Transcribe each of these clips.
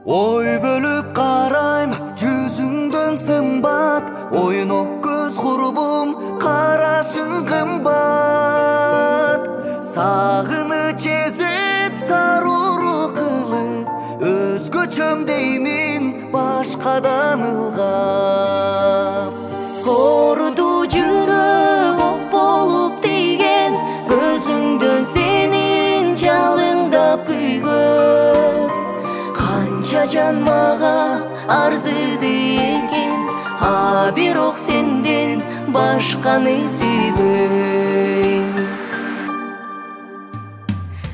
Ой бөлүп карайм жүзүңдөн сымбат, ойнок көз курбум карашың кымбат. Сагыныч эзет саруру кылып, өзгөчөм деймин башкадан ылгап. Кооруду жүрөк ок болуп тийген, көзүңдөн сенин жалыңдап күйгөн. Канча жан мага арзыды экен, а бирок сенден башканы сүйбөйм.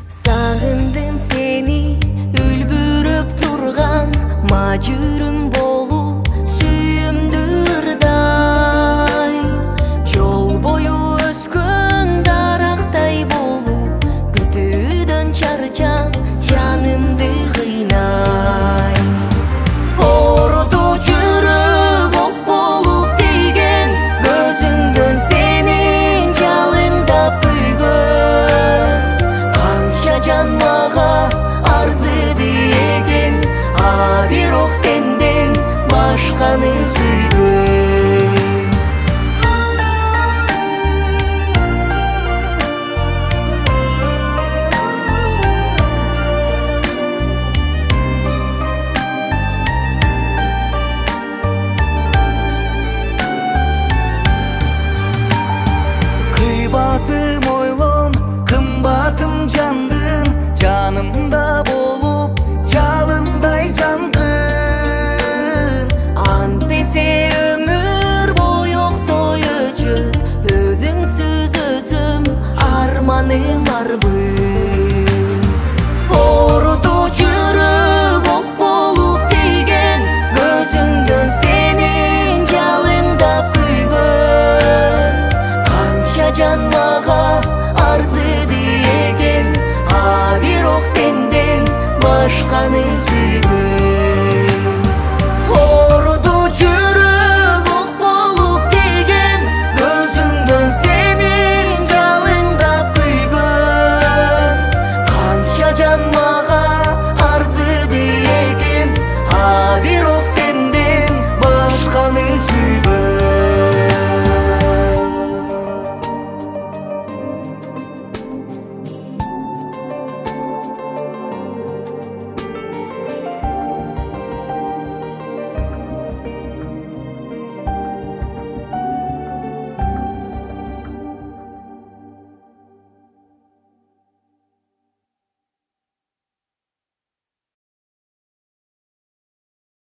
Сагындым сени үлбүрөп турган мажүрүм